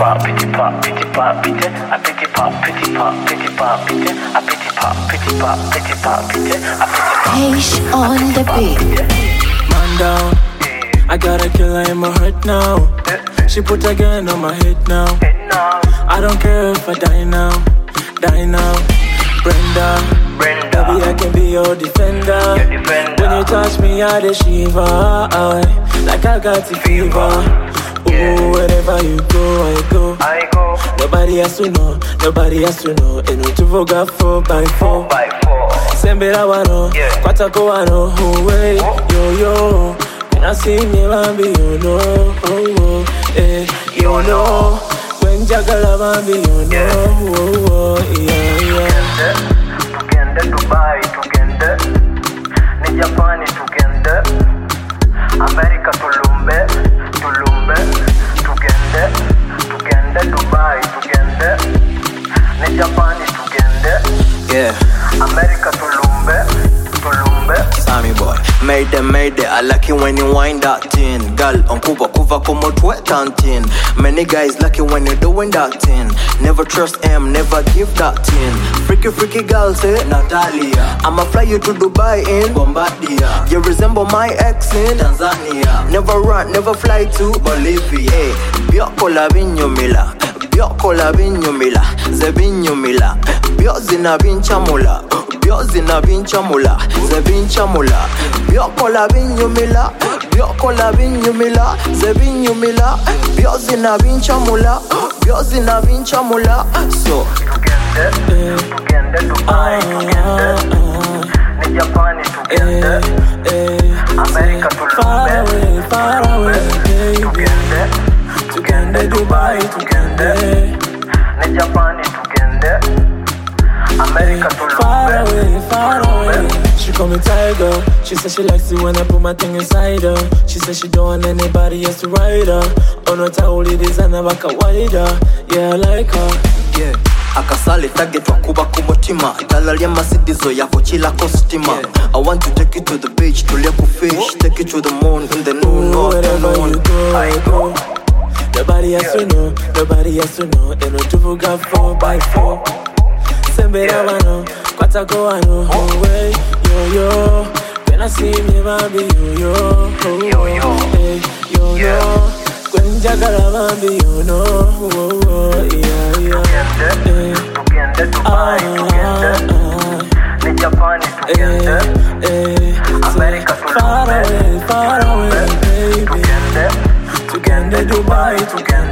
pop, pity pop, pity pop, pity. A pity pop, pity pop, pity pop, pity. A pity pop, pity pop, pity pop, pity. A pity pop. Page on the beat. Man down. I got a killer in my heart now. She put a gun on my head now. I don't care if I die now. Brenda, baby, I can be your defender. When you touch me, I the shiver. Like I got the fever. Ooh, wherever you go, I go. Nobody has to know. And we to voga 4x4. Sembera wano, kwatako wano. Way, yo. When I see me, bambi, you know. You know. When jagala bambi, you know. Yeah. Tugende Dubai, tugende. Ni Japani, tugende. America, tulumbe. Tugende Dubai, tugende. Ni Japani, tugende. Yeah. America, tulumbe. Sammy boy, made it. I like it when you wind that thing. Girl, on kuva como tweetantin. Many guys like it when you're doing that thing. Never trust him, never give that thing. Freaky girl say Natalia. I'ma fly you to Dubai in Bombardier. You resemble my ex in Tanzania. Never run, never fly to Bolivia. Hey, Bioko la vinyumila. Zebinyumila. Biozina vinchamula. Zebinchamula. Bioko la vinyumila. Zebinyumila. Biozina vinchamula. So Tugende Dubai, tugende. Ni Japani, tugende. America, tulumbe. Far away, baby. Tugende Dubai, tugende. Ni Japani, tugende. America, tulumbe. Far away. She call me Tiger. She said she likes it when I put my thing inside her. She said she don't want anybody else to ride her. Oh no, tauli designer baka wider. Yeah, I like her. Yeah. Akasali target wakuba kumotima. Dalalia masidizo yako chila kostima. I want to take you to the beach, to liya fish. Take you to the moon in the noon. Wherever you go, I go. Nobody has to know. And no tuvu got 4x4. Sembera wano, kwatako wano. Way, yo. When I see me, baby, yo. When jagala bambi, you know. Yeah. Tugende Dubai, tugende. Ni Japani, tugende. America, tulumbe. Far away, baby. Tugende Dubai, tugende.